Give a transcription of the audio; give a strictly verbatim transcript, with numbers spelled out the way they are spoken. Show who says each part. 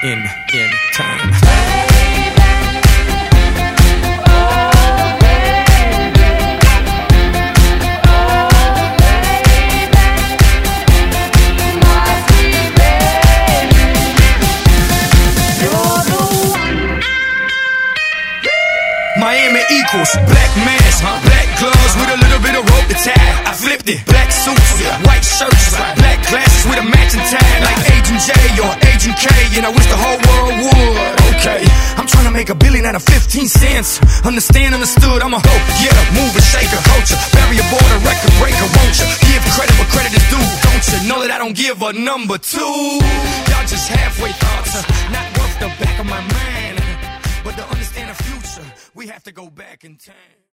Speaker 1: in, in time.
Speaker 2: Miami equals black mask, black gloves with a little bit of rope to tie. I flipped it, black suits, white shirts, black glasses with a matching tie, like Agent J or Agent K, and I wish the whole world would. Okay, I'm trying to make a billion out of fifteen cents. Understand, understood, I'm a hoe, yeah, mover, shaker, culture, barrier border, record breaker, won't you? Give credit where credit is due, don't you? Know that I don't give a number two. Y'all just halfway thoughts, not worth the back of my mind. But to understand the future, we have to go back in time.